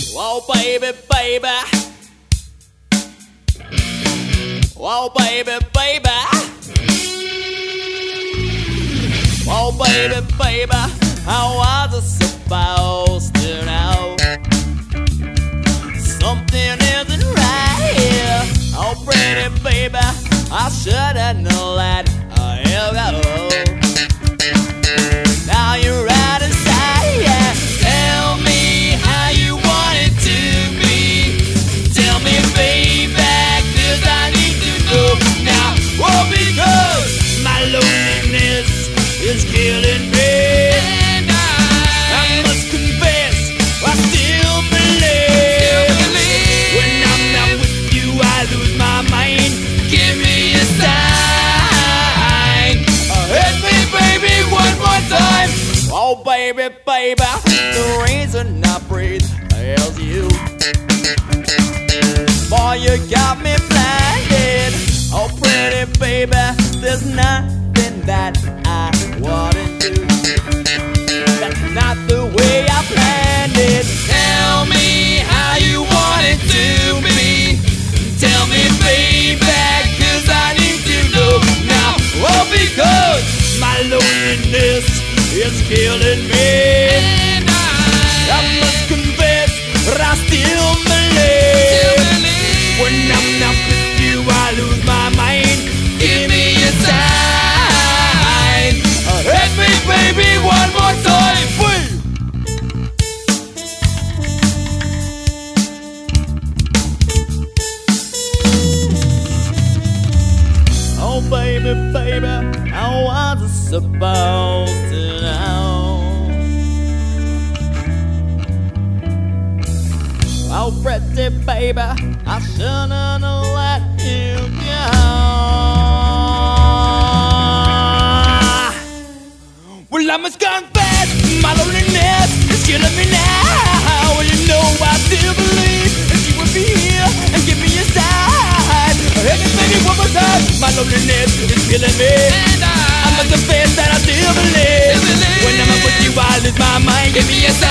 Oh baby, baby. Oh baby, baby. Oh baby, baby. How was I supposed to know? Something isn't right here. Oh pretty baby, I shouldn't let you go. Now you're right inside, yeah. Tell me how you want it to be. Tell me, baby, 'cause I need to know now. Oh, because my loneliness is killing me. And I must confess, I still believe. When I'm not with you, I lose my mind. Give me a sign. Hit me, baby, one more time. Oh baby, baby, the reason I breathe is you. Boy, you got me blinded. Oh pretty baby, there's nothing that I wouldn't do. That's not the way I planned it. Tell me how you want it to be. Tell me baby, 'cause I need to know now. Oh because my loneliness is killing me. And I must confess, but I still believe. When I'm not with you, I lose my mind. Give me a sign. Hit me, baby, one more time. Wait. Oh baby, baby, how was I supposed to know? Oh pretty baby, I shouldn't let you go. Well I must confess, my loneliness is killing me now. Well you know I still believe that you would be here and give me a sign. Hit me baby one more time. My loneliness is killing me. And I must confess that I still believe. When I'm with you I lose my mind. Give me a sign.